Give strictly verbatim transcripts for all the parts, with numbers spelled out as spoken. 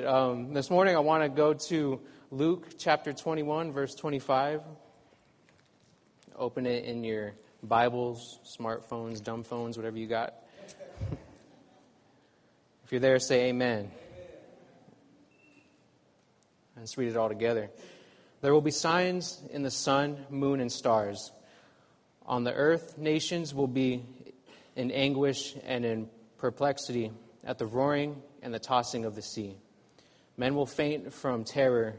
um, this morning I want to go to Luke chapter twenty-one, verse twenty-five. Open it in your Bibles, smartphones, dumb phones, whatever you got. If you're there, say amen. Let's read it all together. There will be signs in the sun, moon, and stars. On the earth, nations will be in anguish and in perplexity at the roaring and the tossing of the sea. Men will faint from terror,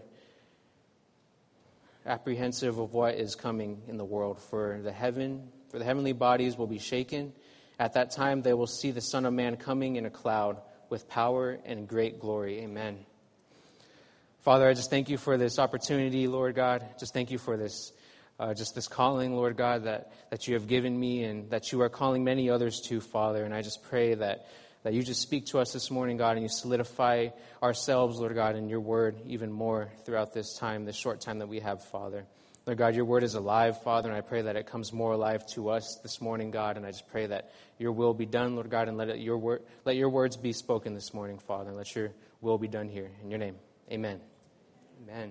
apprehensive of what is coming in the world. For the heaven, for the heavenly bodies will be shaken. At that time they will see the Son of Man coming in a cloud with power and great glory. Amen. Father, I just thank you for this opportunity, Lord God. Just thank you for this, uh, just this calling, Lord God, that, that you have given me and that you are calling many others to, Father. And I just pray that That you just speak to us this morning, God, and you solidify ourselves, Lord God, in your word even more throughout this time, this short time that we have, Father. Lord God, your word is alive, Father, and I pray that it comes more alive to us this morning, God, and I just pray that your will be done, Lord God, and let it, your word, let your words be spoken this morning, Father, and let your will be done here. In your name, amen. Amen.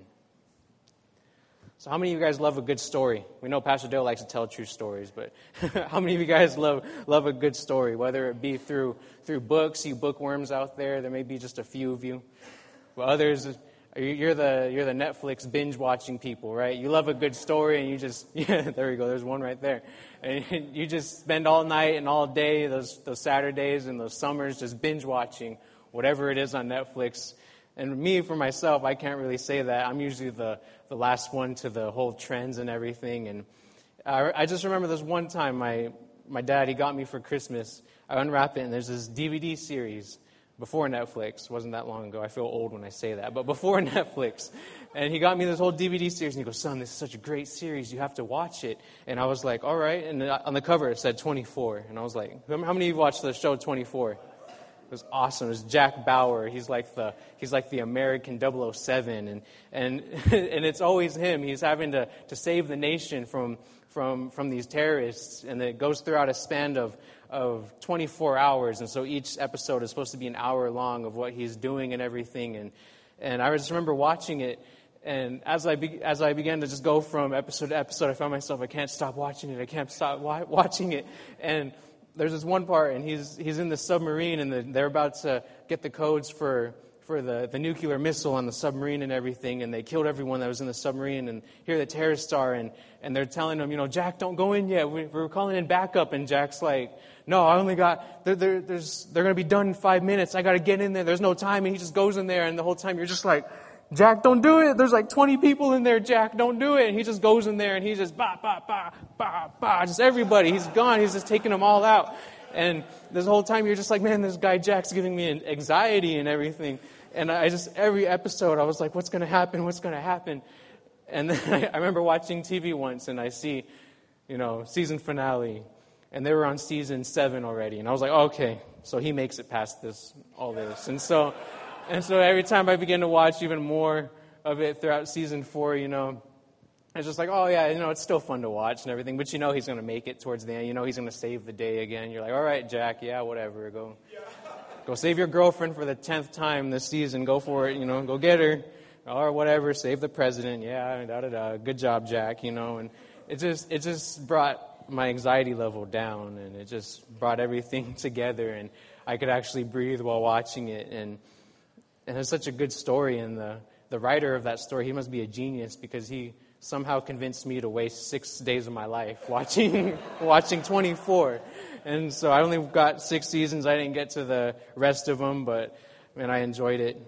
So how many of you guys love a good story? We know Pastor Dale likes to tell true stories, but how many of you guys love love a good story, whether it be through through books, you bookworms out there? There may be just a few of you. Well, others, you're the you're the Netflix binge-watching people, right? You love a good story, and you just, yeah, there you go, there's one right there. And you just spend all night and all day, those, those Saturdays and those summers, just binge-watching whatever it is on Netflix. And me, for myself, I can't really say that. I'm usually the, the last one to the whole trends and everything. And I, I just remember this one time, my my dad, he got me for Christmas. I unwrap it, and there's this D V D series before Netflix. It wasn't that long ago. I feel old when I say that. But before Netflix. And he got me this whole D V D series, and he goes, "Son, this is such a great series. You have to watch it." And I was like, all right. And on the cover, it said twenty-four. And I was like, how many of you watched the show twenty-four? It was awesome. It was Jack Bauer. He's like the he's like the American double oh seven, and and and it's always him. He's having to, to save the nation from from from these terrorists, and it goes throughout a span of of twenty-four hours. And so each episode is supposed to be an hour long of what he's doing and everything. And and I just remember watching it, and as I be, as I began to just go from episode to episode, I found myself, I can't stop watching it. I can't stop wa- watching it, and there's this one part, and he's he's in the submarine, and the, they're about to get the codes for for the, the nuclear missile on the submarine and everything, and they killed everyone that was in the submarine, and here the terrorists are, and, and they're telling him, you know, Jack, don't go in yet. We, we're calling in backup, and Jack's like, no, I only got, they're, they're, there's, they're going to be done in five minutes. I got to get in there. There's no time, and he just goes in there, and the whole time you're just like, Jack, don't do it. There's like twenty people in there. Jack, don't do it. And he just goes in there, and he just, bah, bah, bah, bah, bah, just everybody. He's gone. He's just taking them all out. And this whole time you're just like, man, this guy Jack's giving me anxiety and everything. And I just, every episode, I was like, what's going to happen? What's going to happen? And then I, I remember watching T V once, and I see, you know, season finale. And they were on season seven already. And I was like, okay, so he makes it past this, all this. And so... And so every time I begin to watch even more of it throughout season four, you know, it's just like, oh, yeah, you know, it's still fun to watch and everything. But you know he's going to make it towards the end. You know he's going to save the day again. You're like, all right, Jack, yeah, whatever. Go go save your girlfriend for the tenth time this season. Go for it, you know, go get her or whatever. Save the president. Yeah, da-da-da. Good job, Jack, you know. And it just it just brought my anxiety level down, and it just brought everything together. And I could actually breathe while watching it. And And it's such a good story, and the, the writer of that story, he must be a genius, because he somehow convinced me to waste six days of my life watching watching twenty-four. And so I only got six seasons. I didn't get to the rest of them, but, man, I enjoyed it.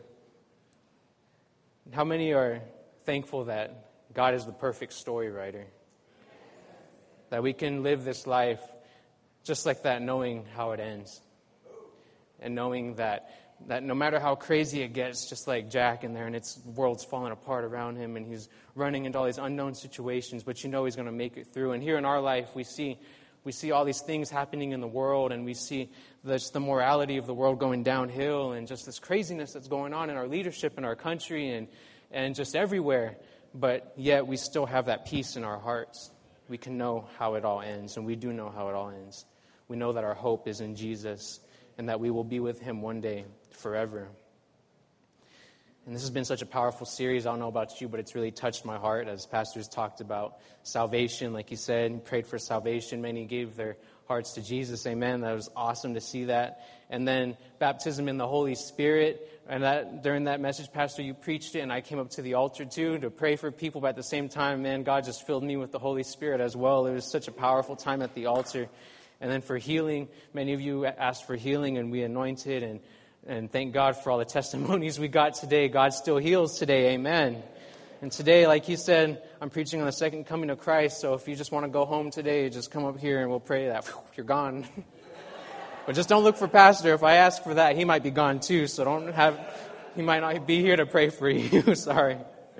How many are thankful that God is the perfect story writer? That we can live this life just like that, knowing how it ends. And knowing that That no matter how crazy it gets, just like Jack in there, and its world's falling apart around him, and he's running into all these unknown situations, but you know he's going to make it through. And here in our life, we see we see all these things happening in the world, and we see this, the morality of the world going downhill, and just this craziness that's going on in our leadership in our country and and just everywhere. But yet we still have that peace in our hearts. We can know how it all ends, and we do know how it all ends. We know that our hope is in Jesus, and that we will be with him one day forever. And this has been such a powerful series. I don't know about you, but it's really touched my heart as pastors talked about salvation. Like he said, he prayed for salvation. Many gave their hearts to Jesus. Amen. That was awesome to see that. And then baptism in the Holy Spirit. And that during that message, Pastor, you preached it, and I came up to the altar too to pray for people. But at the same time, man, God just filled me with the Holy Spirit as well. It was such a powerful time at the altar. And then for healing, many of you asked for healing, and we anointed, and And thank God for all the testimonies we got today. God still heals today. Amen. And today, like he said, I'm preaching on the second coming of Christ. So if you just want to go home today, just come up here and we'll pray that whew, you're gone. But just don't look for Pastor. If I ask for that, he might be gone too. So don't have, he might not be here to pray for you. Sorry.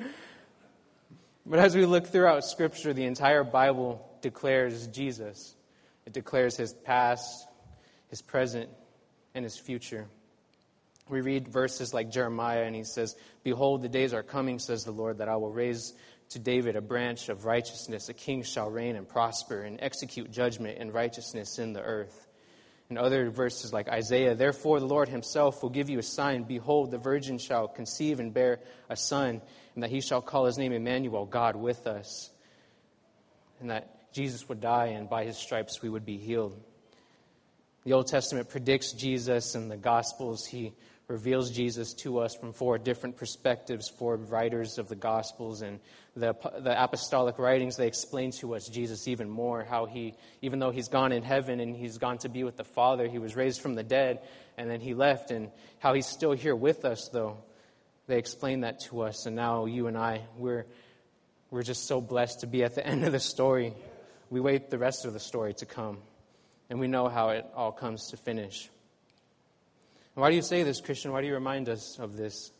But as we look throughout Scripture, the entire Bible declares Jesus. It declares his past, his present, and his future. We read verses like Jeremiah, and he says, "Behold, the days are coming, says the Lord, that I will raise to David a branch of righteousness. A king shall reign and prosper and execute judgment and righteousness in the earth." And other verses like Isaiah, "Therefore the Lord himself will give you a sign. Behold, the virgin shall conceive and bear a son, and that he shall call his name Emmanuel, God with us." And that Jesus would die, and by his stripes we would be healed. The Old Testament predicts Jesus, and the Gospels, he reveals Jesus to us from four different perspectives, four writers of the Gospels. And the, the apostolic writings, they explain to us Jesus even more, how he, even though he's gone in heaven and he's gone to be with the Father, he was raised from the dead, and then he left, and how he's still here with us, though. They explain that to us, and now you and I, we're, we're just so blessed to be at the end of the story. We wait the rest of the story to come, and we know how it all comes to finish. Why do you say this, Christian? Why do you remind us of this?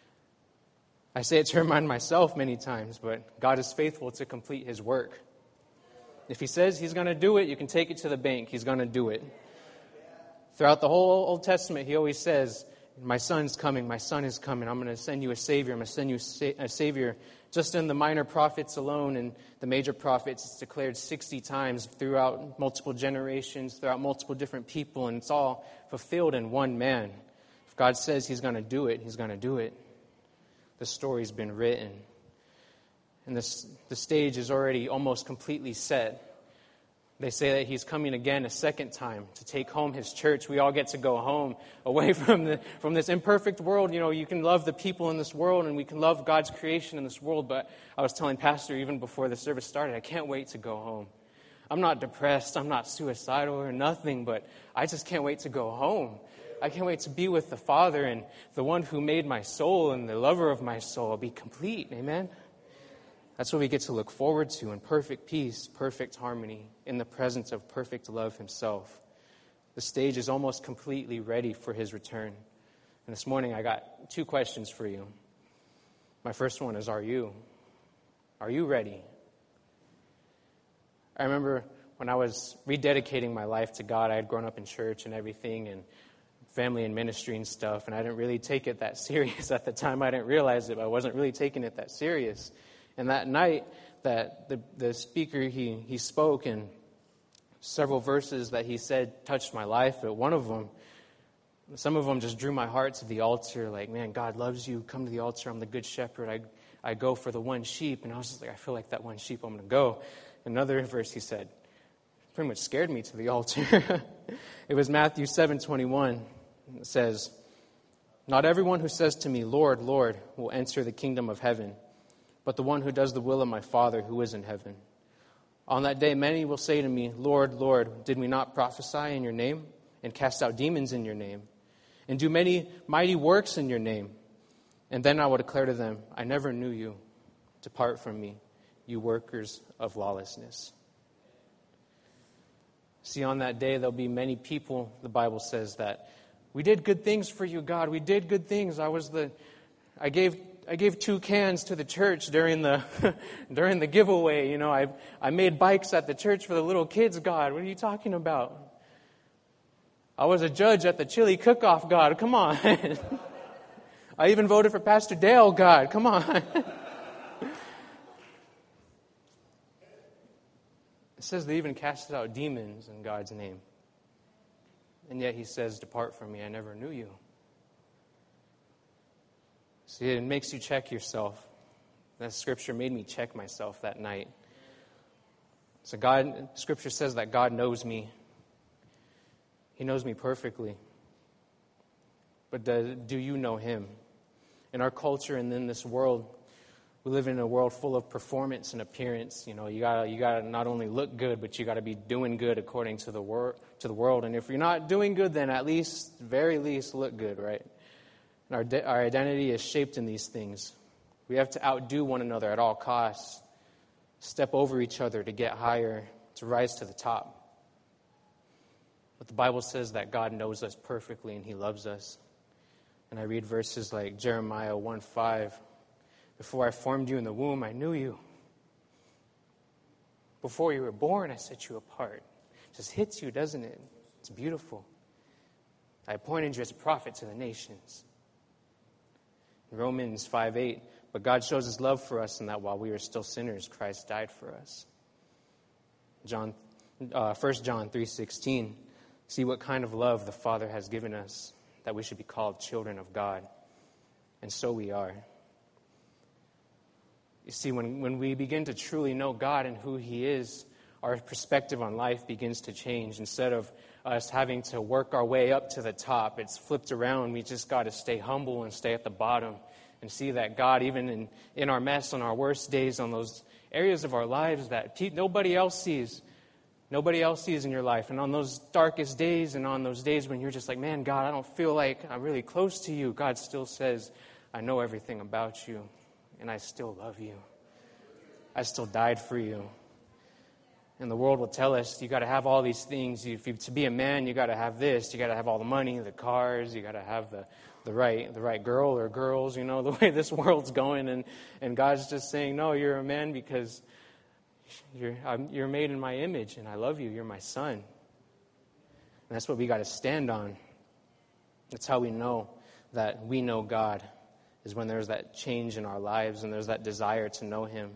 I say it to remind myself many times, but God is faithful to complete his work. If he says he's going to do it, you can take it to the bank. He's going to do it. Throughout the whole Old Testament, he always says, "My son's coming, my son is coming. I'm going to send you a Savior. I'm going to send you a Savior." Just in the minor prophets alone and the major prophets, it's declared sixty times throughout multiple generations, throughout multiple different people, and it's all fulfilled in one man. If God says he's going to do it, he's going to do it. The story's been written. And this, the stage is already almost completely set. They say that he's coming again a second time to take home his church. We all get to go home away from the from this imperfect world. You know, you can love the people in this world, and we can love God's creation in this world. But I was telling Pastor even before the service started, I can't wait to go home. I'm not depressed. I'm not suicidal or nothing, but I just can't wait to go home. I can't wait to be with the Father, and the one who made my soul and the lover of my soul will be complete. Amen? That's what we get to look forward to, in perfect peace, perfect harmony, in the presence of perfect love himself. The stage is almost completely ready for his return. And this morning I got two questions for you. My first one is, are you? Are you ready? I remember when I was rededicating my life to God, I had grown up in church and everything, and family and ministry and stuff, and I didn't really take it that serious at the time. I didn't realize it, but I wasn't really taking it that serious. And that night, that the, the speaker, he, he spoke, and several verses that he said touched my life. But one of them, some of them just drew my heart to the altar. Like, man, God loves you. Come to the altar. I'm the good shepherd. I, I go for the one sheep. And I was just like, I feel like that one sheep. I'm going to go. Another verse he said pretty much scared me to the altar. It was Matthew seven twenty-one. It says, "Not everyone who says to me, 'Lord, Lord,' will enter the kingdom of heaven, but the one who does the will of my Father who is in heaven. On that day many will say to me, 'Lord, Lord, did we not prophesy in your name and cast out demons in your name and do many mighty works in your name?' And then I will declare to them, 'I never knew you. Depart from me, you workers of lawlessness.'" See, on that day there'll be many people, the Bible says, that we did good things for you, God. We did good things. I was the, I gave I gave two cans to the church during the during the giveaway. You know, I I made bikes at the church for the little kids, God. What are you talking about? I was a judge at the chili cook-off, God. Come on. I even voted for Pastor Dale, God. Come on. It says they even casted out demons in God's name. And yet he says, "Depart from me, I never knew you." See, it makes you check yourself. That scripture made me check myself that night. So God, scripture says that God knows me. He knows me perfectly. But do, do you know him? In our culture and in this world, we live in a world full of performance and appearance. You know, you gotta you gotta not only look good, but you gotta be doing good according to the wor- to the world. And if you're not doing good, then at least, very least, look good, right? And our de- our identity is shaped in these things. We have to outdo one another at all costs, step over each other to get higher, to rise to the top. But the Bible says that God knows us perfectly and he loves us. And I read verses like Jeremiah one five. Before I formed you in the womb, I knew you. Before you were born, I set you apart. It just hits you, doesn't it? It's beautiful. I appointed you as a prophet to the nations. Romans five eight. But God shows his love for us in that while we were still sinners, Christ died for us. John, uh, First John three sixteen. See what kind of love the Father has given us, that we should be called children of God. And so we are. You see, when, when we begin to truly know God and who he is, our perspective on life begins to change. Instead of us having to work our way up to the top, it's flipped around. We just got to stay humble and stay at the bottom and see that God, even in, in our mess, on our worst days, on those areas of our lives that pe- nobody else sees, nobody else sees in your life. And on those darkest days and on those days when you're just like, man, God, I don't feel like I'm really close to you, God still says, I know everything about you. And I still love you. I still died for you. And the world will tell us, you got to have all these things. If you, to be a man, you got to have this. You got to have all the money, the cars. You got to have the, the right the right girl or girls. You know, the way this world's going. And, and God's just saying, no, you're a man because you're I'm, you're made in my image, and I love you. You're my son. And that's what we got to stand on. That's how we know that we know God, is when there's that change in our lives and there's that desire to know him.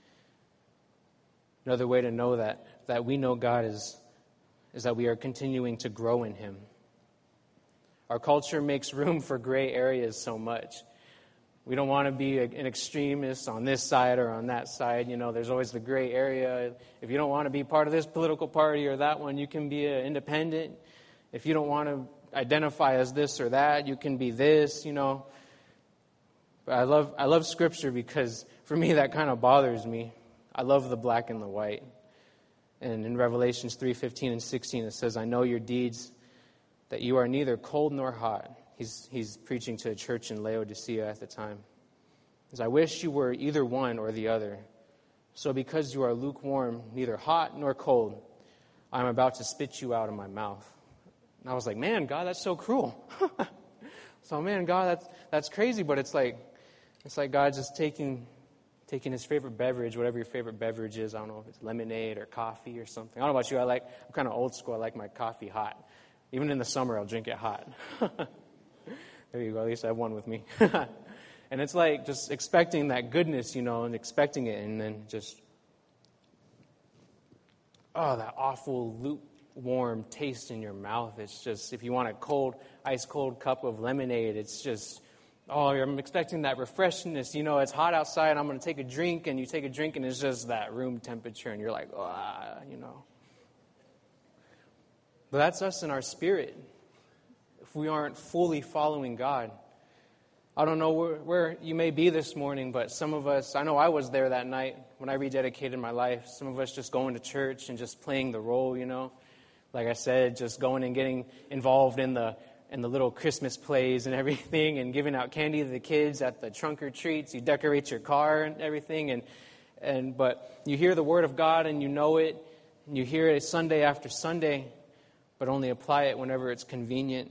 Another way to know that, that we know God is, is that we are continuing to grow in him. Our culture makes room for gray areas so much. We don't want to be a, an extremist on this side or on that side. You know, there's always the gray area. If you don't want to be part of this political party or that one, you can be an independent. If you don't want to identify as this or that, you can be this, you know. But I love I love Scripture because, for me, that kind of bothers me. I love the black and the white. And in Revelations three fifteen and sixteen, it says, I know your deeds, that you are neither cold nor hot. He's, he's preaching to a church in Laodicea at the time. He says, I wish you were either one or the other. So because you are lukewarm, neither hot nor cold, I'm about to spit you out of my mouth. And I was like, man, God, that's so cruel. So, man, God, that's that's crazy, but it's like, It's like God just taking taking his favorite beverage, whatever your favorite beverage is. I don't know if it's lemonade or coffee or something. I don't know about you. I like, I'm kind of old school. I like my coffee hot. Even in the summer, I'll drink it hot. There you go. At least I have one with me. And it's like just expecting that goodness, you know, and expecting it, and then just, oh, that awful lukewarm taste in your mouth. It's just, if you want a cold, ice cold cup of lemonade, it's just, oh, I'm expecting that refreshingness. You know, it's hot outside, I'm going to take a drink, and you take a drink, and it's just that room temperature, and you're like, ah, you know. But that's us in our spirit. If we aren't fully following God. I don't know where, where you may be this morning, but some of us, I know I was there that night when I rededicated my life. Some of us just going to church and just playing the role, you know. Like I said, just going and getting involved in the in the little Christmas plays and everything, and giving out candy to the kids at the trunk or treats. You decorate your car and everything, and and but you hear the Word of God and you know it, and you hear it Sunday after Sunday, but only apply it whenever it's convenient.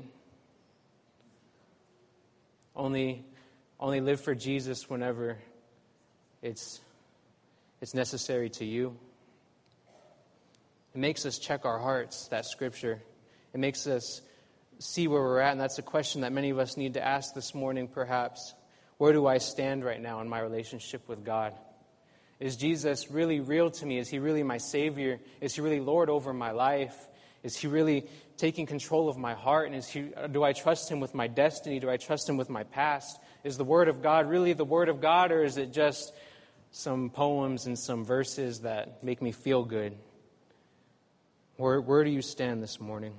Only, only live for Jesus whenever it's it's necessary to you. It makes us check our hearts, that scripture. It makes us see where we're at, and that's a question that many of us need to ask this morning, perhaps. Where do I stand right now in my relationship with God? Is Jesus really real to me? Is he really my Savior? Is he really Lord over my life? Is he really taking control of my heart? And is he, do I trust him with my destiny? Do I trust him with my past? Is the Word of God really the Word of God, or is it just some poems and some verses that make me feel good? Where, where do you stand this morning?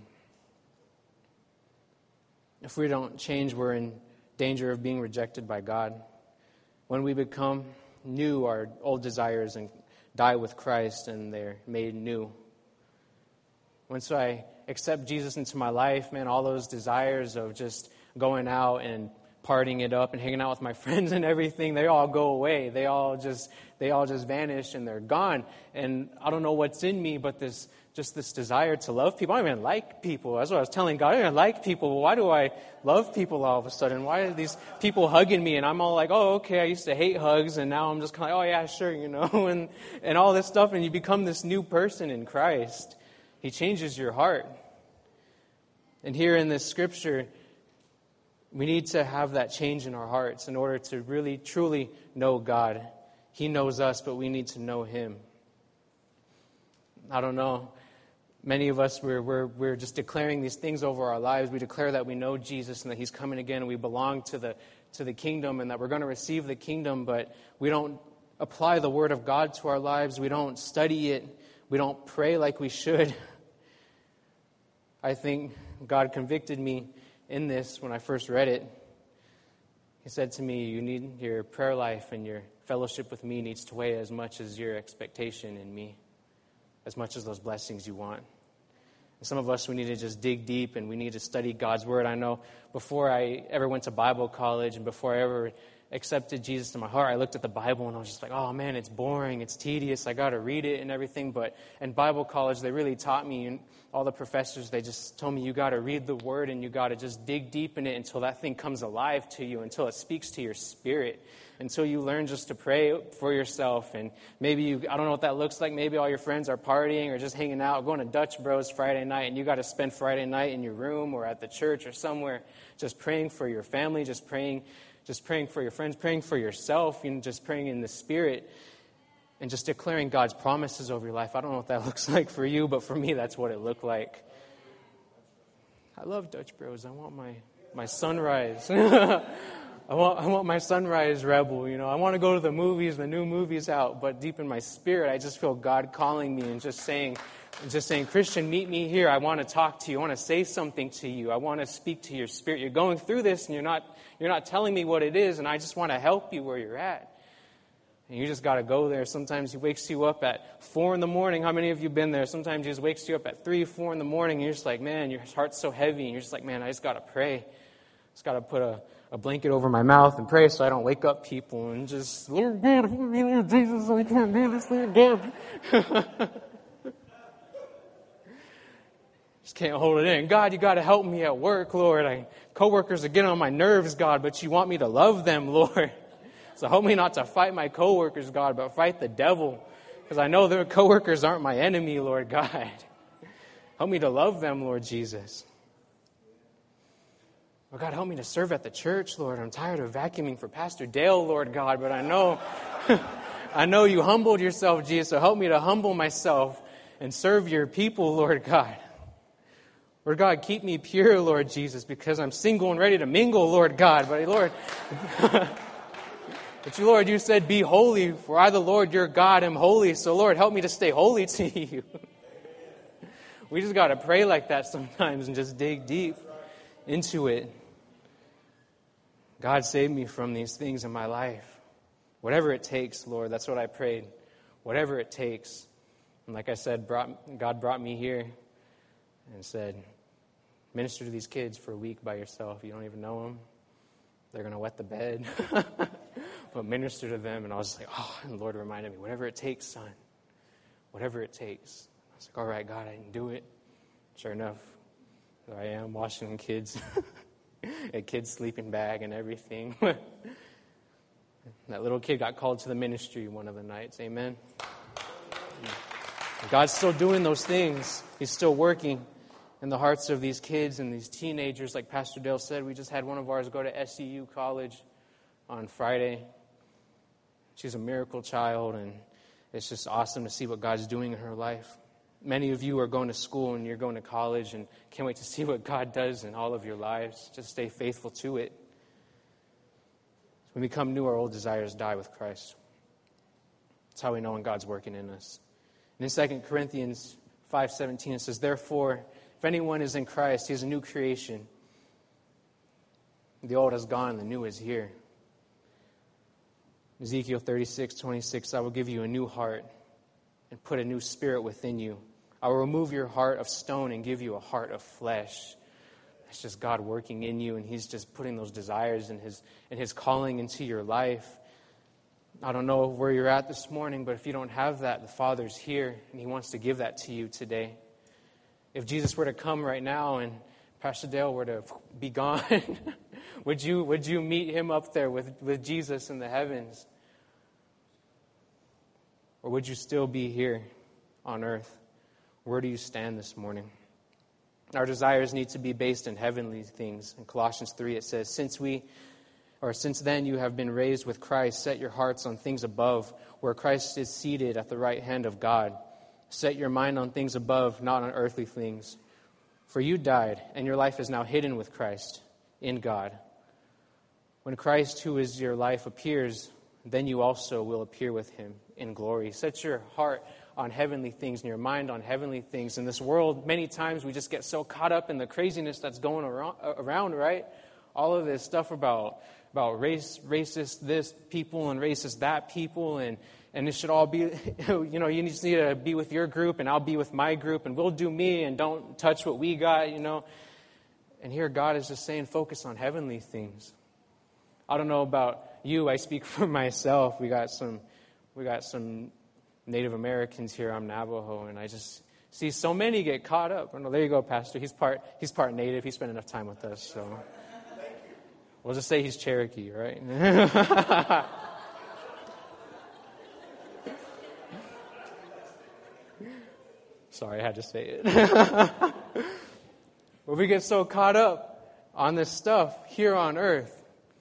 If we don't change, we're in danger of being rejected by God. When we become new, our old desires and die with Christ, and they're made new. Once I accept Jesus into my life, man, all those desires of just going out and partying it up and hanging out with my friends and everything, they all go away. They all just they all just vanish and they're gone. And I don't know what's in me, but this just this desire to love people. I don't even like people. That's what I was telling God. I don't even like people. Why do I love people all of a sudden? Why are these people hugging me? And I'm all like, oh, okay, I used to hate hugs, and now I'm just kind of like, oh, yeah, sure, you know, and, and all this stuff. And you become this new person in Christ. He changes your heart. And here in this scripture, we need to have that change in our hearts in order to really, truly know God. He knows us, but we need to know Him. I don't know. Many of us, we're, we're, we're just declaring these things over our lives. We declare that we know Jesus and that He's coming again, and we belong to the, to the kingdom, and that we're going to receive the kingdom, but we don't apply the Word of God to our lives. We don't study it. We don't pray like we should. I think God convicted me in this when I first read it. He said to me, you need your prayer life and your fellowship with me needs to weigh as much as your expectation in me, as much as those blessings you want. And some of us, we need to just dig deep and we need to study God's Word. I know before I ever went to Bible college and before I ever accepted Jesus in my heart, I looked at the Bible and I was just like, oh man, it's boring, it's tedious, I got to read it and everything. But in Bible college, they really taught me, and all the professors, they just told me you got to read the Word and you got to just dig deep in it until that thing comes alive to you, until it speaks to your spirit, until you learn just to pray for yourself. And maybe you, I don't know what that looks like, maybe all your friends are partying or just hanging out, going to Dutch Bros Friday night, and you got to spend Friday night in your room or at the church or somewhere just praying for your family, just praying Just praying for your friends, praying for yourself, and just praying in the Spirit, and just declaring God's promises over your life. I don't know what that looks like for you, but for me, that's what it looked like. I love Dutch Bros. I want my, my sunrise. I want I want my sunrise rebel, you know. I want to go to the movies, the new movies out, but deep in my spirit, I just feel God calling me and just saying, just saying, Christian, meet me here. I want to talk to you. I want to say something to you. I want to speak to your spirit. You're going through this, and you're not you're not telling me what it is, and I just want to help you where you're at. And you just got to go there. Sometimes He wakes you up at four in the morning. How many of you been there? Sometimes He just wakes you up at three, four in the morning, and you're just like, man, your heart's so heavy, and you're just like, man, I just got to pray. Just got to put a a blanket over my mouth and pray so I don't wake up people and just, Lord God, help me, Lord Jesus, so I can't do this, Lord God. Just can't hold it in. God, you got to help me at work, Lord. I, coworkers are getting on my nerves, God, but you want me to love them, Lord. So help me not to fight my coworkers, God, but fight the devil, because I know their coworkers aren't my enemy, Lord God. Help me to love them, Lord Jesus. Oh, God, help me to serve at the church, Lord. I'm tired of vacuuming for Pastor Dale, Lord God, but I know I know you humbled yourself, Jesus, so help me to humble myself and serve your people, Lord God. Lord God, keep me pure, Lord Jesus, because I'm single and ready to mingle, Lord God. But, Lord, but you, Lord, you said, be holy, for I, the Lord, your God, am holy. So, Lord, help me to stay holy to you. We just got to pray like that sometimes and just dig deep into it. God, save me from these things in my life. Whatever it takes, Lord, that's what I prayed. Whatever it takes. And like I said, brought, God brought me here and said, minister to these kids for a week by yourself. You don't even know them. They're going to wet the bed. But minister to them. And I was like, oh, and the Lord reminded me, whatever it takes, son. Whatever it takes. I was like, all right, God, I can do it. Sure enough, there I am washing kids. A kid's sleeping bag and everything. That little kid got called to the ministry one of the nights. Amen. God's still doing those things. He's still working in the hearts of these kids and these teenagers. Like Pastor Dale said, we just had one of ours go to S E U college on Friday. She's a miracle child, and it's just awesome to see what God's doing in her life. Many of you are going to school and you're going to college and can't wait to see what God does in all of your lives. Just stay faithful to it. When we become new, our old desires die with Christ. That's how we know when God's working in us. And in Second Corinthians five seventeen, it says, "Therefore, if anyone is in Christ, he is a new creation. The old has gone, the new is here." Ezekiel thirty-six twenty-six, "I will give you a new heart and put a new spirit within you. I will remove your heart of stone and give you a heart of flesh." It's just God working in you, and He's just putting those desires and His and His calling into your life. I don't know where you're at this morning, but if you don't have that, the Father's here, and He wants to give that to you today. If Jesus were to come right now and Pastor Dale were to be gone, would you would you meet Him up there with, with Jesus in the heavens? Or would you still be here on earth? Where do you stand this morning? Our desires need to be based in heavenly things. In Colossians three it says, Since we, or since then you have been raised with Christ, set your hearts on things above, where Christ is seated at the right hand of God. Set your mind on things above, not on earthly things. For you died, and your life is now hidden with Christ in God. When Christ, who is your life, appears, then you also will appear with Him in glory. Set your heart on heavenly things and your mind on heavenly things. In this world, many times we just get so caught up in the craziness that's going around, around right? All of this stuff about about race, racist this people and racist that people, and, and it should all be, you know, you just need to be with your group and I'll be with my group and we'll do me and don't touch what we got, you know. And here God is just saying, focus on heavenly things. I don't know about you, I speak for myself. We got some, we got some Native Americans here. I'm Navajo, and I just see so many get caught up. Oh, there you go, Pastor. He's part he's part Native. He spent enough time with us, so we'll just say he's Cherokee, right? Sorry, I had to say it. But we get so caught up on this stuff here on earth.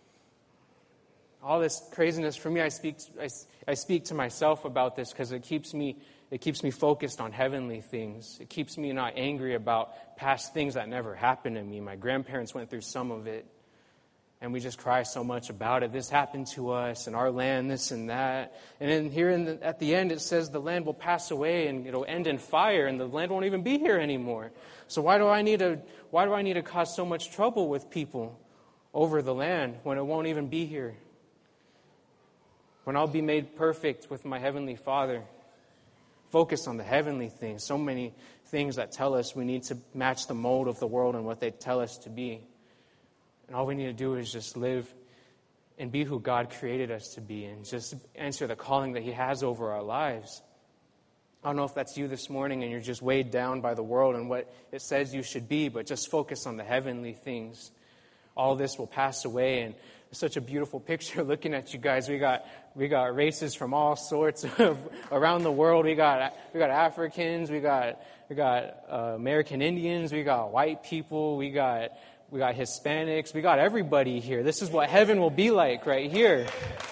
All this craziness for me, I speak I, I speak to myself about this because it keeps me it keeps me focused on heavenly things. It keeps me not angry about past things that never happened to me. My grandparents went through some of it, and we just cry so much about it. This happened to us, and our land, this and that. And then here in the, at the end, it says the land will pass away and it'll end in fire, and the land won't even be here anymore. So why do I need to why do I need to cause so much trouble with people over the land when it won't even be here? When I'll be made perfect with my Heavenly Father. Focus on the heavenly things. So many things that tell us we need to match the mold of the world and what they tell us to be. And all we need to do is just live and be who God created us to be and just answer the calling that He has over our lives. I don't know if that's you this morning and you're just weighed down by the world and what it says you should be, but just focus on the heavenly things. All this will pass away, and it's such a beautiful picture looking at you guys. We got we got races from all sorts of around the world. We got we got Africans, we got we got uh, American Indians, we got white people, we got we got Hispanics, we got everybody here. This is what heaven will be like right here.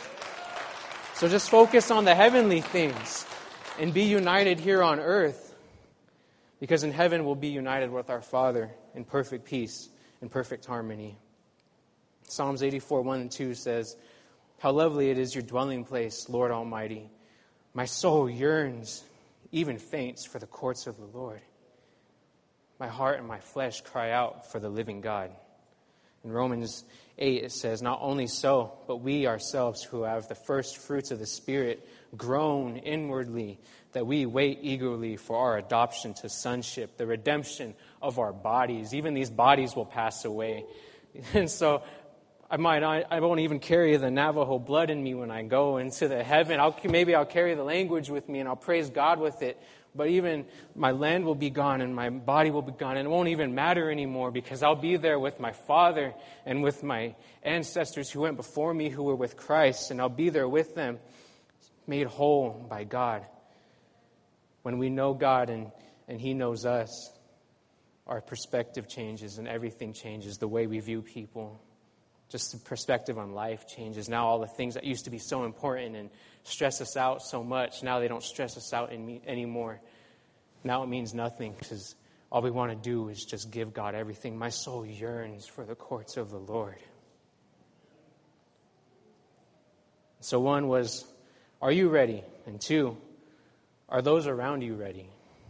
So just focus on the heavenly things and be united here on earth, because in heaven we'll be united with our Father in perfect peace and perfect harmony. Psalms eighty-four, one and two says, How lovely it is your dwelling place, Lord Almighty. My soul yearns, even faints, for the courts of the Lord. My heart and my flesh cry out for the living God. In Romans eight it says, Not only so, but we ourselves who have the first fruits of the Spirit groan inwardly, that we wait eagerly for our adoption to sonship, the redemption of our bodies. Even these bodies will pass away. And so I might I, I won't even carry the Navajo blood in me when I go into the heaven. I'll, maybe I'll carry the language with me and I'll praise God with it. But even my land will be gone and my body will be gone, and it won't even matter anymore, because I'll be there with my Father and with my ancestors who went before me, who were with Christ, and I'll be there with them, made whole by God. When we know God and, and He knows us, our perspective changes and everything changes. The way we view people, just the perspective on life changes. Now all the things that used to be so important and stress us out so much, now they don't stress us out in me anymore. Now it means nothing, because all we want to do is just give God everything. My soul yearns for the courts of the Lord. So one was, are you ready? And two, are those around you ready?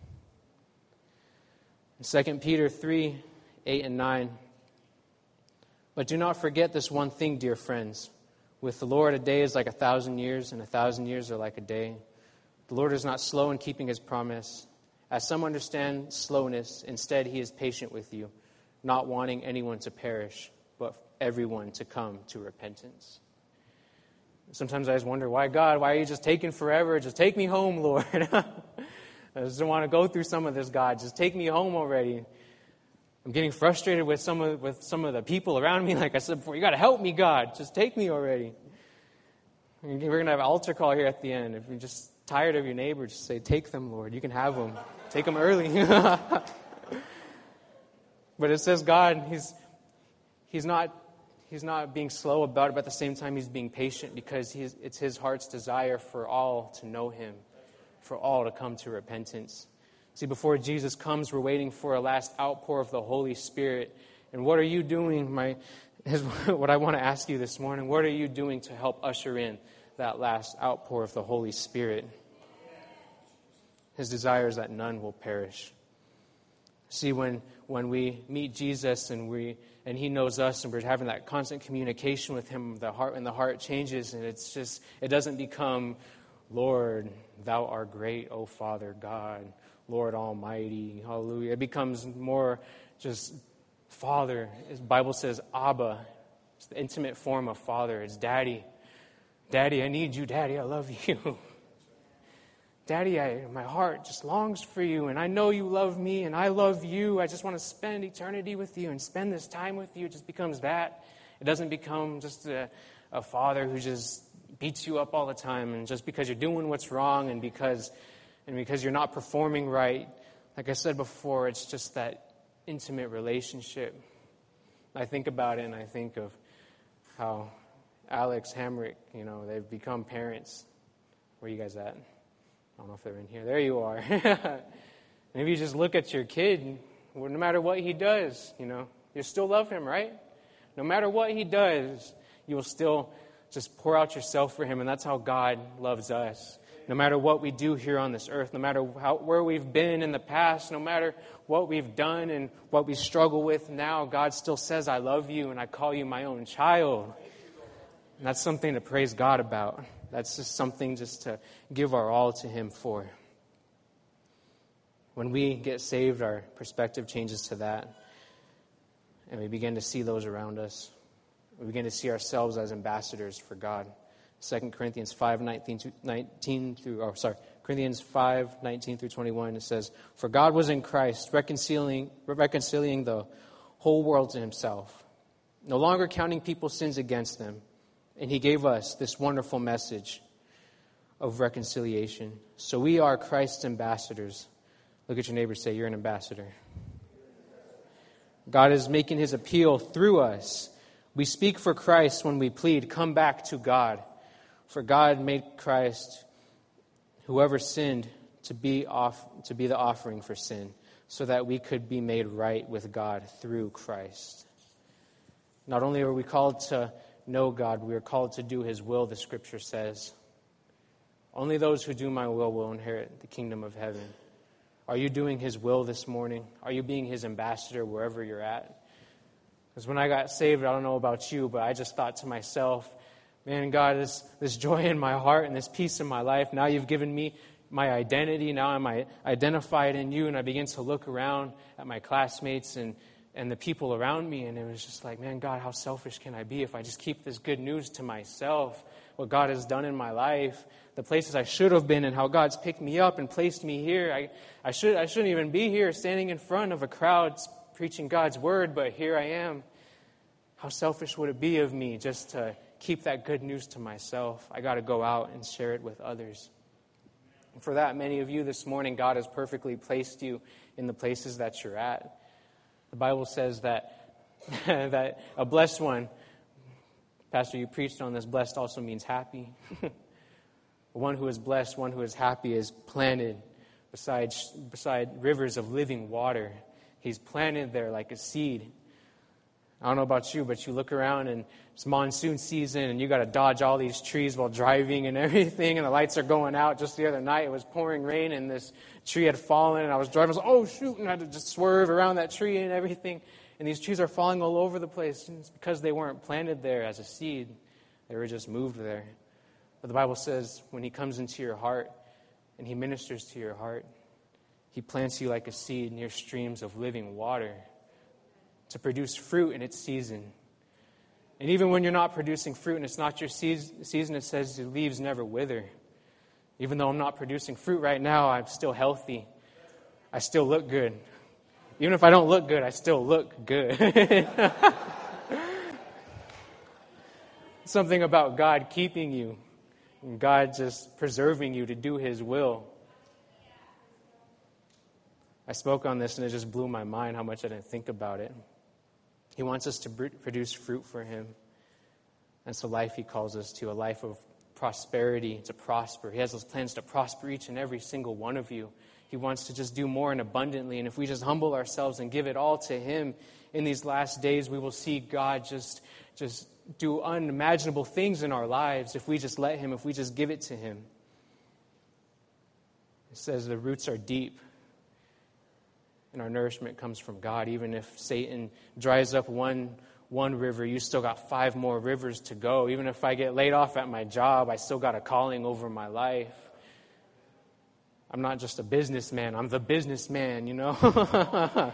In Second Peter three, eight and nine, but do not forget this one thing, dear friends. With the Lord, a day is like a thousand years, and a thousand years are like a day. The Lord is not slow in keeping his promise, as some understand slowness. Instead, he is patient with you, not wanting anyone to perish, but everyone to come to repentance. Sometimes I just wonder, why, God, why are you just taking forever? Just take me home, Lord. I just don't want to go through some of this, God. Just take me home already. I'm getting frustrated with some of with some of the people around me. Like I said before, you got to help me, God. Just take me already. We're going to have an altar call here at the end. If you're just tired of your neighbor, just say, take them, Lord. You can have them. Take them early. But it says God, he's he's not he's not being slow about it, but at the same time he's being patient, because he's, it's his heart's desire for all to know him, for all to come to repentance. See, before Jesus comes, we're waiting for a last outpour of the Holy Spirit. And what are you doing? My is what I want to ask you this morning. What are you doing to help usher in that last outpour of the Holy Spirit? His desire is that none will perish. See, when when we meet Jesus and we and he knows us and we're having that constant communication with him, the heart and the heart changes, and it's just it doesn't become, Lord, thou art great, O Father God, Lord Almighty, hallelujah. It becomes more just Father. The Bible says Abba. It's the intimate form of Father. It's Daddy. Daddy, I need you. Daddy, I love you. Daddy, I, my heart just longs for you, and I know you love me, and I love you. I just want to spend eternity with you and spend this time with you. It just becomes that. It doesn't become just a, a father who just beats you up all the time, and just because you're doing what's wrong and because and because you're not performing right. Like I said before, it's just that intimate relationship. I think about it, and I think of how Alex Hamrick, you know, they've become parents. Where are you guys at? I don't know if they're in here. There you are. And if you just look at your kid, well, no matter what he does, you know, you still love him, right? No matter what he does, you will still just pour out yourself for him. And that's how God loves us. No matter what we do here on this earth, no matter how, where we've been in the past, no matter what we've done and what we struggle with now, God still says, I love you and I call you my own child. And that's something to praise God about. That's just something just to give our all to him for. When we get saved, our perspective changes to that. And we begin to see those around us. We begin to see ourselves as ambassadors for God. Second Corinthians five nineteen through, oh, sorry, Corinthians five nineteen through twenty-one, it says, For God was in Christ, reconciling, reconciling the whole world to himself, no longer counting people's sins against them. And he gave us this wonderful message of reconciliation. So we are Christ's ambassadors. Look at your neighbor, say, you're an ambassador. God is making his appeal through us. We speak for Christ when we plead, come back to God. For God made Christ, whoever sinned, to be off, to be the offering for sin, so that we could be made right with God through Christ. Not only are we called to know God, we are called to do his will, the scripture says. Only those who do my will will inherit the kingdom of heaven. Are you doing his will this morning? Are you being his ambassador wherever you're at? Because when I got saved, I don't know about you, but I just thought to myself, man, God, this, this joy in my heart and this peace in my life, now you've given me my identity. Now I'm identified in you. And I begin to look around at my classmates and and the people around me, and it was just like, man, God, how selfish can I be if I just keep this good news to myself, what God has done in my life, the places I should have been, and how God's picked me up and placed me here. I, I, should, I shouldn't even be here standing in front of a crowd preaching God's word, but here I am. How selfish would it be of me just to keep that good news to myself? I got to go out and share it with others. And for that, many of you this morning, God has perfectly placed you in the places that you're at. The Bible says that that a blessed one, Pastor, you preached on this, blessed also means happy. One who is blessed, one who is happy is planted beside, beside rivers of living water. He's planted there like a seed. I don't know about you, but you look around and it's monsoon season and you got to dodge all these trees while driving and everything, and the lights are going out. Just the other night, it was pouring rain and this tree had fallen, and I was driving. I was like, oh, shoot, and I had to just swerve around that tree and everything. And these trees are falling all over the place. And it's because they weren't planted there as a seed. They were just moved there. But the Bible says when he comes into your heart and he ministers to your heart, he plants you like a seed near streams of living water to produce fruit in its season. And even when you're not producing fruit and it's not your season, it says your leaves never wither. Even though I'm not producing fruit right now, I'm still healthy. I still look good. Even if I don't look good, I still look good. Something about God keeping you and God just preserving you to do His will. I spoke on this and it just blew my mind how much I didn't think about it. He wants us to produce fruit for Him. And it's a life He calls us to, a life of prosperity, to prosper. He has those plans to prosper each and every single one of you. He wants to just do more and abundantly. And if we just humble ourselves and give it all to Him in these last days, we will see God just, just do unimaginable things in our lives if we just let Him, if we just give it to Him. It says the roots are deep. And our nourishment comes from God. Even if Satan dries up one one river, you still got five more rivers to go. Even if I get laid off at my job, I still got a calling over my life. I'm not just a businessman. I'm the businessman, you know.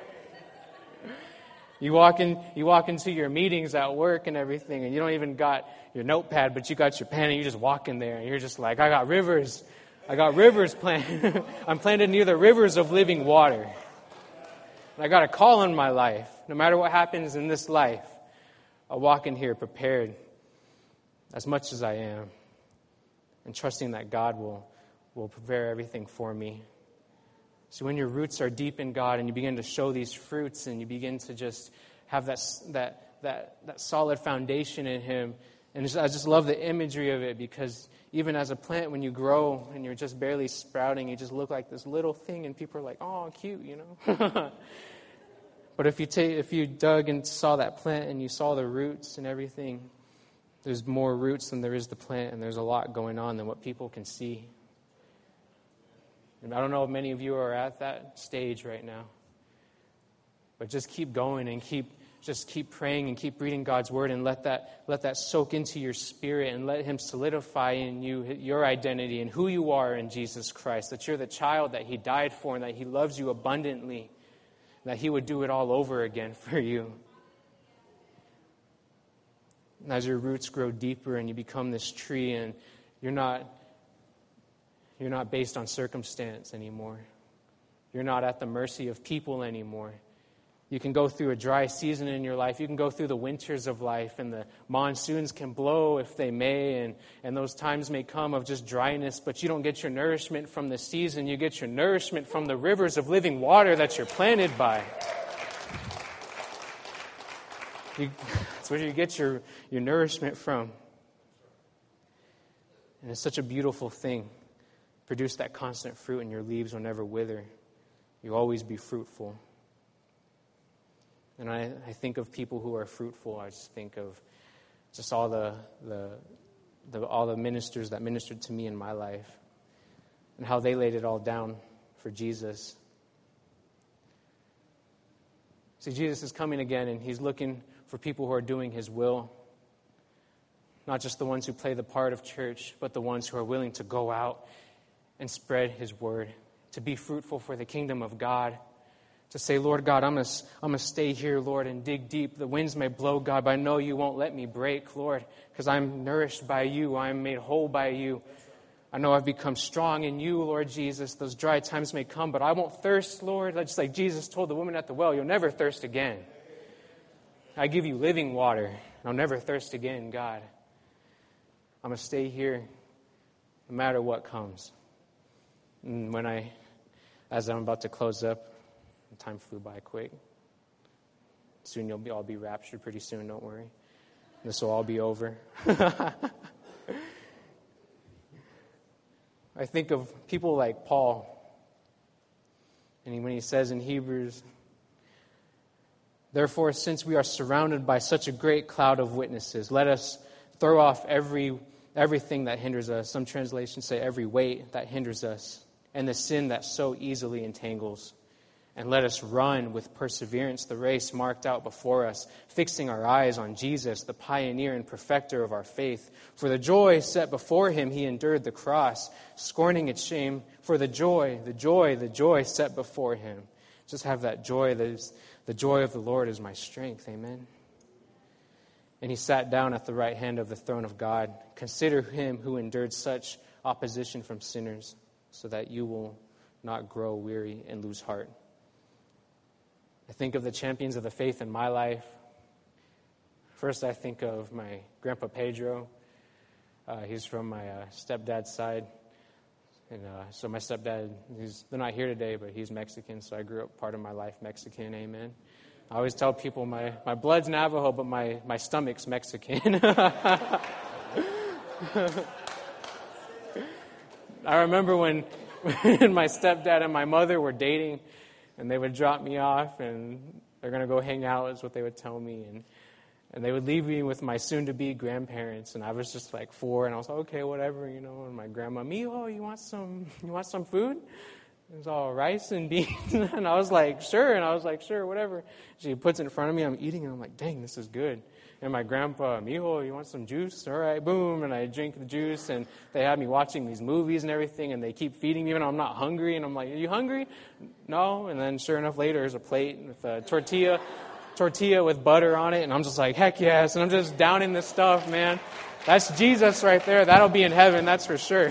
You walk in, you walk into your meetings at work and everything, and you don't even got your notepad, but you got your pen, and you just walk in there, and you're just like, I got rivers. I got rivers planted. I'm planted near the rivers of living water. And I got a call in my life. No matter what happens in this life, I walk in here prepared as much as I am and trusting that God will, will prepare everything for me. So when your roots are deep in God and you begin to show these fruits and you begin to just have that, that, that, that solid foundation in Him, and just, I just love the imagery of it, because even as a plant, when you grow and you're just barely sprouting, you just look like this little thing, and people are like, oh, cute, you know. But if you take, if you dug and saw that plant and you saw the roots and everything, there's more roots than there is the plant, and there's a lot going on than what people can see. And I don't know if many of you are at that stage right now, but just keep going and keep Just keep praying and keep reading God's Word, and let that let that soak into your spirit, and let Him solidify in you your identity and who you are in Jesus Christ, that you're the child that He died for and that He loves you abundantly, and that He would do it all over again for you. And as your roots grow deeper and you become this tree, and you're not, you're not based on circumstance anymore. You're not at the mercy of people anymore. You can go through a dry season in your life. You can go through the winters of life, and the monsoons can blow if they may, and, and those times may come of just dryness, but you don't get your nourishment from the season. You get your nourishment from the rivers of living water that you're planted by. You, that's where you get your, your nourishment from. And it's such a beautiful thing. Produce that constant fruit, and your leaves will never wither. You'll always be fruitful. And I, I think of people who are fruitful. I just think of just all the, the, the all the ministers that ministered to me in my life, and how they laid it all down for Jesus. See, Jesus is coming again, and He's looking for people who are doing His will. Not just the ones who play the part of church, but the ones who are willing to go out and spread His word, to be fruitful for the kingdom of God. To say, Lord God, I'm going to I'm going to stay here, Lord, and dig deep. The winds may blow, God, but I know You won't let me break, Lord, because I'm nourished by You. I'm made whole by You. I know I've become strong in You, Lord Jesus. Those dry times may come, but I won't thirst, Lord. Just like Jesus told the woman at the well, you'll never thirst again. I give you living water, and I'll never thirst again, God. I'm going to stay here no matter what comes. And when I, as I'm about to close up, time flew by quick. Soon you'll be all be raptured pretty soon, don't worry. This will all be over. I think of people like Paul. And when he says in Hebrews, Therefore, since we are surrounded by such a great cloud of witnesses, let us throw off every everything that hinders us. Some translations say every weight that hinders us, and the sin that so easily entangles. And let us run with perseverance the race marked out before us, fixing our eyes on Jesus, the pioneer and perfecter of our faith. For the joy set before him, he endured the cross, scorning its shame. For the joy, the joy, the joy set before him. Just have that joy. That is, the joy of the Lord is my strength. Amen. And he sat down at the right hand of the throne of God. Consider him who endured such opposition from sinners, so that you will not grow weary and lose heart. I think of the champions of the faith in my life. First, I think of my grandpa Pedro. Uh, he's from my uh, stepdad's side. And uh, so my stepdad, he's, they're not here today, but he's Mexican, so I grew up part of my life Mexican, amen. I always tell people my, my blood's Navajo, but my, my stomach's Mexican. I remember when, when my stepdad and my mother were dating, and they would drop me off, and they're going to go hang out, is what they would tell me. And and they would leave me with my soon-to-be grandparents, and I was just like four, and I was like, okay, whatever, you know. And my grandma, Mijo, you want some, you want some food? It was all rice and beans, and I was like, sure, and I was like, sure, whatever. She puts it in front of me, I'm eating, and I'm like, dang, this is good. And my grandpa, Mijo, you want some juice? All right, boom, and I drink the juice, and they have me watching these movies and everything, and they keep feeding me, even though I'm not hungry, and I'm like, are you hungry? No, and then sure enough, later, there's a plate with a tortilla, tortilla with butter on it, and I'm just like, heck yes, and I'm just downing this stuff, man. That's Jesus right there. That'll be in heaven, that's for sure.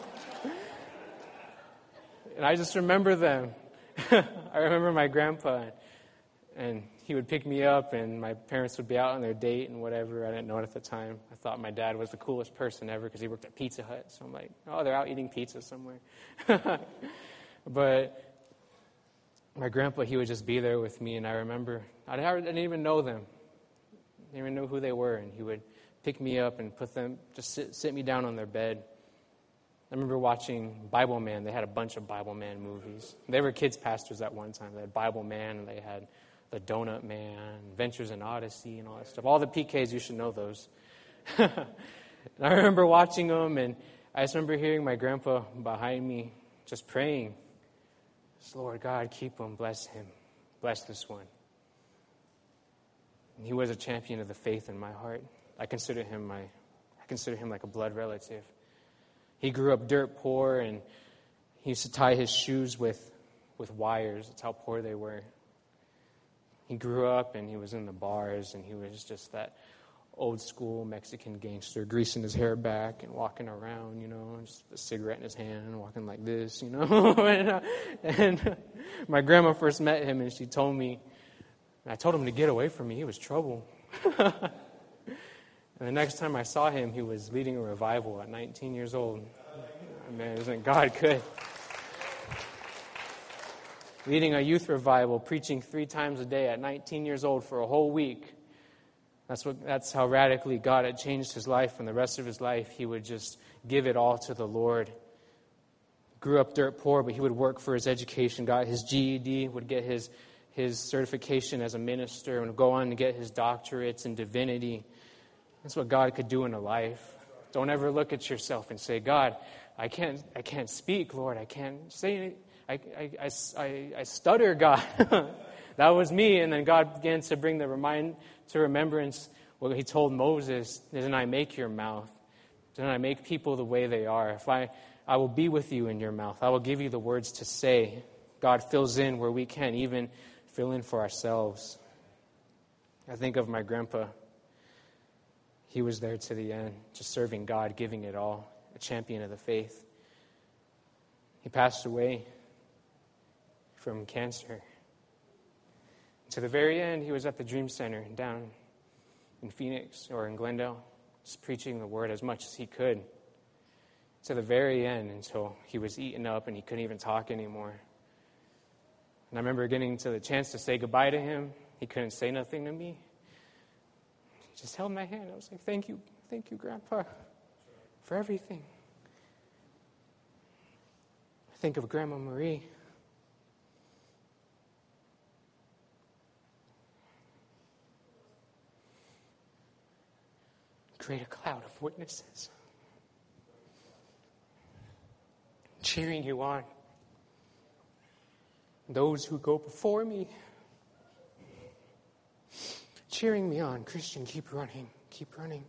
And I just remember them. I remember my grandpa, and he would pick me up, and my parents would be out on their date and whatever. I didn't know it at the time. I thought my dad was the coolest person ever because he worked at Pizza Hut. So I'm like, oh, they're out eating pizza somewhere. But my grandpa, he would just be there with me, and I remember, I didn't even know them. I didn't even know who they were, and he would pick me up and put them, just sit, sit me down on their bed. I remember watching Bible Man. They had a bunch of Bible Man movies. They were kids pastors at one time. They had Bible Man, and they had The Donut Man, Adventures in Odyssey, and all that stuff. All the P Ks, you should know those. And I remember watching them, and I just remember hearing my grandpa behind me just praying. Lord God, keep him, bless him, bless this one. And he was a champion of the faith in my heart. I consider him my, I consider him like a blood relative. He grew up dirt poor, and he used to tie his shoes with, with wires. That's how poor they were. He grew up, and he was in the bars, and he was just that old school Mexican gangster, greasing his hair back and walking around, you know, just a cigarette in his hand and walking like this, you know. and, uh, and my grandma first met him, and she told me, and I told him to get away from me. He was trouble. And the next time I saw him, he was leading a revival at nineteen years old. Man, isn't God good? Leading a youth revival, preaching three times a day at nineteen years old for a whole week. That's what. That's how radically God had changed his life, and the rest of his life, he would just give it all to the Lord. Grew up dirt poor, but he would work for his education, got his G E D, would get his, his certification as a minister, and would go on to get his doctorates in divinity. That's what God could do in a life. Don't ever look at yourself and say, God, I can't I can't speak, Lord. I can't say anything. I, I, I, I, I stutter, God. That was me. And then God began to bring the remind to remembrance what he told Moses, didn't I make your mouth? Didn't I make people the way they are? If I, I will be with you in your mouth. I will give you the words to say. God fills in where we can't even fill in for ourselves. I think of my grandpa. He was there to the end, just serving God, giving it all, a champion of the faith. He passed away from cancer. To the very end, he was at the Dream Center down in Phoenix or in Glendale, just preaching the word as much as he could. To the very end, until he was eaten up and he couldn't even talk anymore. And I remember getting to the chance to say goodbye to him. He couldn't say nothing to me. He just held my hand. I was like, thank you, thank you, Grandpa, for everything. I think of Grandma Marie. great a cloud of witnesses cheering you on. Those who go before me cheering me on. Christian, keep running, keep running.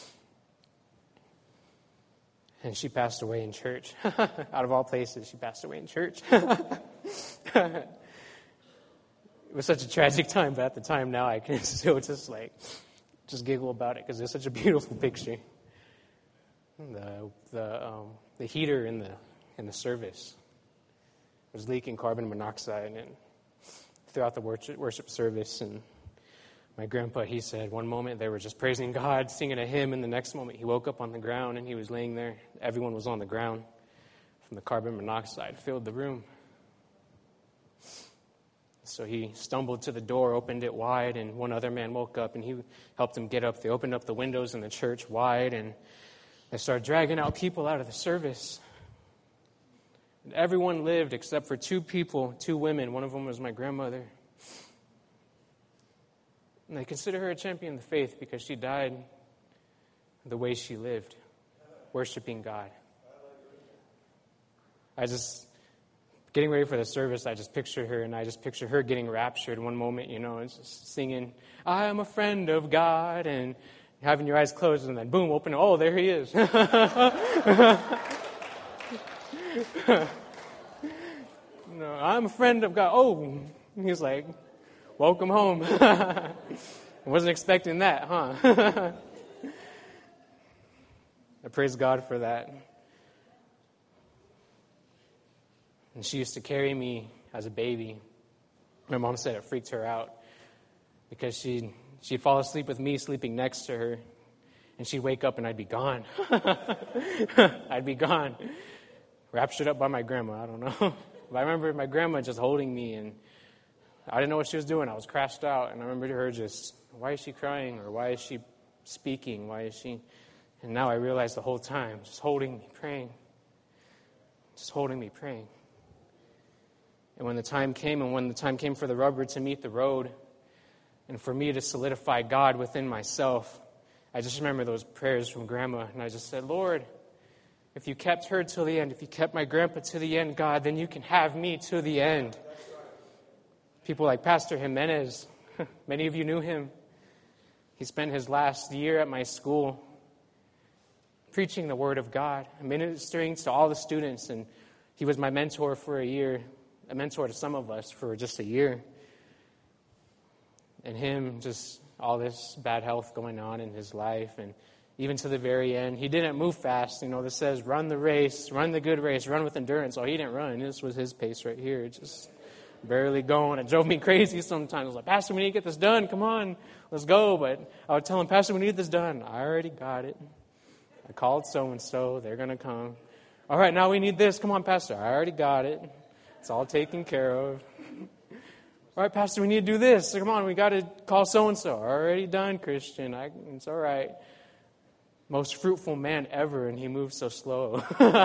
And she passed away in church. Out of all places, she passed away in church. It was such a tragic time, but at the time now I can still just like, just giggle about it because it's such a beautiful picture. The the um, the heater in the in the service was leaking carbon monoxide, and throughout the worship, worship service, and my grandpa, he said, one moment they were just praising God, singing a hymn, and the next moment he woke up on the ground and he was laying there. Everyone was on the ground from the carbon monoxide filled the room. So he stumbled to the door, opened it wide, and one other man woke up and he helped him get up. They opened up the windows in the church wide, and they started dragging out people out of the service. And everyone lived except for two people, two women. One of them was my grandmother. And they consider her a champion of the faith because she died the way she lived, worshiping God. I just, getting ready for the service, I just pictured her, and I just pictured her getting raptured one moment, you know, and just singing, I am a friend of God, and having your eyes closed, and then boom, open, oh, there he is. No, I'm a friend of God. Oh, he's like, welcome home. I wasn't expecting that, huh? I praise God for that. And she used to carry me as a baby. My mom said it freaked her out because she'd, she'd fall asleep with me sleeping next to her, and she'd wake up and I'd be gone. I'd be gone. Raptured up by my grandma, I don't know. But I remember my grandma just holding me, and I didn't know what she was doing. I was crashed out, and I remember her just, why is she crying, or why is she speaking? Why is she? And now I realize the whole time, just holding me, praying. Just holding me, praying. And when the time came, and when the time came for the rubber to meet the road, and for me to solidify God within myself, I just remember those prayers from Grandma, and I just said, Lord, if you kept her till the end, if you kept my grandpa to the end, God, then you can have me to the end. People like Pastor Jimenez, many of you knew him. He spent his last year at my school preaching the Word of God, ministering to all the students, and he was my mentor for a year, a mentor to some of us for just a year. And him, just all this bad health going on in his life, and even to the very end, he didn't move fast. You know, this says, run the race, run the good race, run with endurance. Oh, he didn't run. This was his pace right here, just barely going. It drove me crazy sometimes. I was like, Pastor, we need to get this done. Come on, let's go. But I would tell him, Pastor, we need this done. I already got it. I called so-and-so. They're going to come. All right, now we need this. Come on, Pastor. I already got it. It's all taken care of. All right, Pastor, we need to do this. So come on, we got to call so-and-so. Already done, Christian. I, it's all right. Most fruitful man ever, and he moved so slow.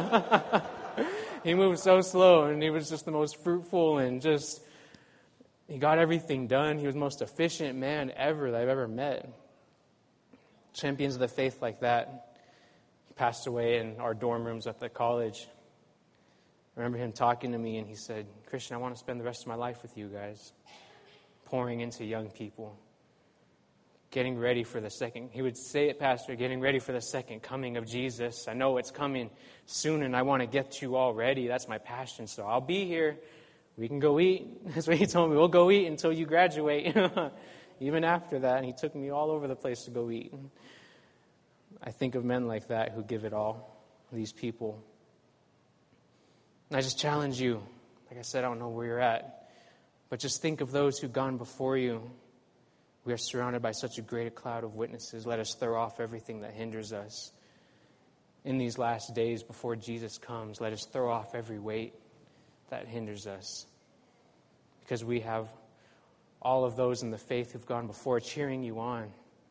He moved so slow, and he was just the most fruitful, and just, he got everything done. He was the most efficient man ever that I've ever met. Champions of the faith like that. He passed away in our dorm rooms at the college. I remember him talking to me, and he said, Christian, I want to spend the rest of my life with you guys, pouring into young people, getting ready for the second, he would say it, Pastor, getting ready for the second coming of Jesus. I know it's coming soon, and I want to get you all ready. That's my passion, so I'll be here. We can go eat. That's what he told me. We'll go eat until you graduate. Even after that, and he took me all over the place to go eat. I think of men like that who give it all, these people. And I just challenge you. Like I said, I don't know where you're at, but just think of those who've gone before you. We are surrounded by such a great cloud of witnesses. Let us throw off everything that hinders us. In these last days before Jesus comes, let us throw off every weight that hinders us. Because we have all of those in the faith who've gone before cheering you on.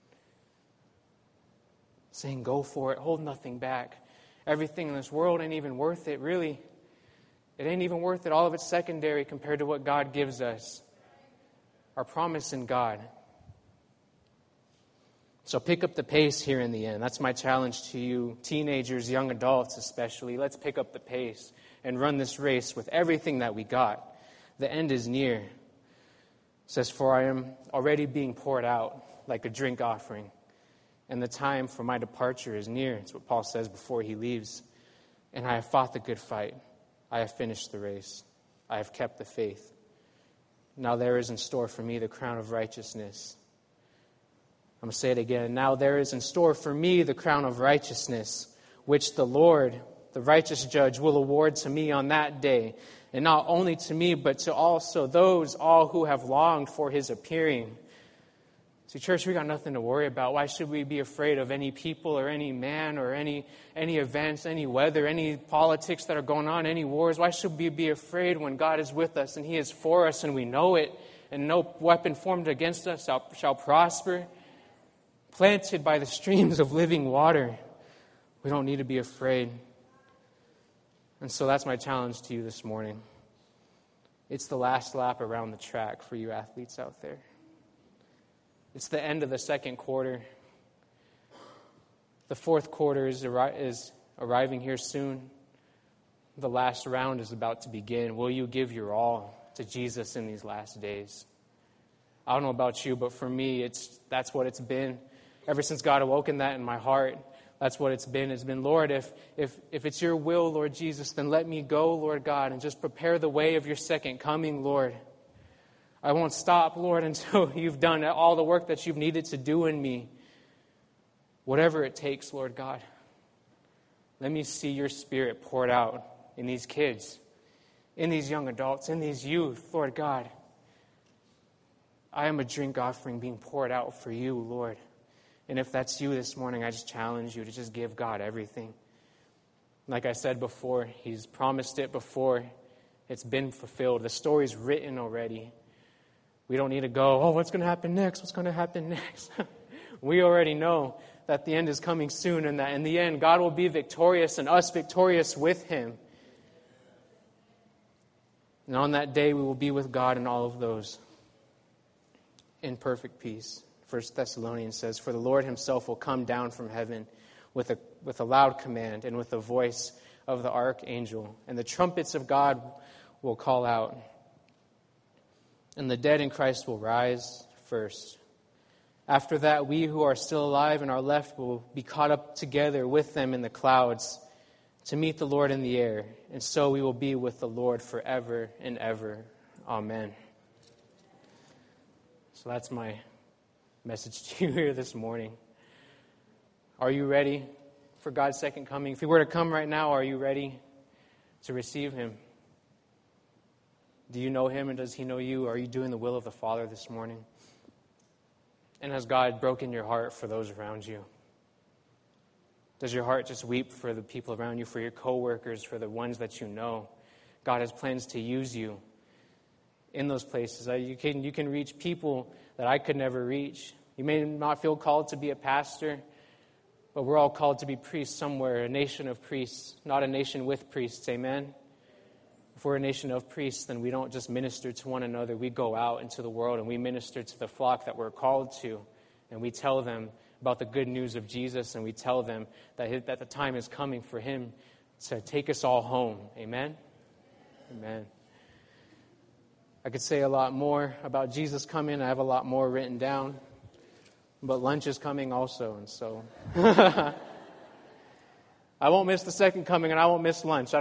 Saying, go for it, hold nothing back. Everything in this world ain't even worth it, really. It ain't even worth it. All of it's secondary compared to what God gives us. Our promise in God. So pick up the pace here in the end. That's my challenge to you, teenagers, young adults especially. Let's pick up the pace and run this race with everything that we got. The end is near. It says, for I am already being poured out like a drink offering, and the time for my departure is near. It's what Paul says before he leaves. And I have fought the good fight. I have finished the race. I have kept the faith. Now there is in store for me the crown of righteousness. I'm going to say it again. Now there is in store for me the crown of righteousness, which the Lord, the righteous judge, will award to me on that day. And not only to me, but to also those all who have longed for his appearing. See, church, we got nothing to worry about. Why should we be afraid of any people or any man or any any events, any weather, any politics that are going on, any wars? Why should we be afraid when God is with us and he is for us and we know it, and no weapon formed against us shall, shall prosper? Planted by the streams of living water, we don't need to be afraid. And so that's my challenge to you this morning. It's the last lap around the track for you athletes out there. It's the end of the second quarter. The fourth quarter is, arri- is arriving here soon. The last round is about to begin. Will you give your all to Jesus in these last days? I don't know about you, but for me, it's that's what it's been. Ever since God awoken that in my heart, that's what it's been. It's been, Lord, if, if, if it's your will, Lord Jesus, then let me go, Lord God, and just prepare the way of your second coming, Lord. I won't stop, Lord, until you've done all the work that you've needed to do in me. Whatever it takes, Lord God. Let me see your Spirit poured out in these kids, in these young adults, in these youth, Lord God. I am a drink offering being poured out for you, Lord. And if that's you this morning, I just challenge you to just give God everything. Like I said before, he's promised it before. It's been fulfilled. The story's written already. We don't need to go, oh, what's going to happen next? What's going to happen next? We already know that the end is coming soon, and that in the end, God will be victorious and us victorious with him. And on that day, we will be with God and all of those in perfect peace. First Thessalonians says, for the Lord himself will come down from heaven with a, with a loud command and with the voice of the archangel, and the trumpets of God will call out. And the dead in Christ will rise first. After that, we who are still alive and are left will be caught up together with them in the clouds to meet the Lord in the air. And so we will be with the Lord forever and ever. Amen. So that's my message to you here this morning. Are you ready for God's second coming? If he were to come right now, are you ready to receive him? Do you know him, and does he know you? Are you doing the will of the Father this morning? And has God broken your heart for those around you? Does your heart just weep for the people around you, for your coworkers, for the ones that you know? God has plans to use you in those places. You can, you can reach people that I could never reach. You may not feel called to be a pastor, but we're all called to be priests somewhere, a nation of priests, not a nation with priests. Amen? If we're a nation of priests, then we don't just minister to one another. We go out into the world and we minister to the flock that we're called to. And we tell them about the good news of Jesus, and we tell them that, his, that the time is coming for him to take us all home. Amen? Amen. I could say a lot more about Jesus coming. I have a lot more written down. But lunch is coming also, and so I won't miss the second coming, and I won't miss lunch. I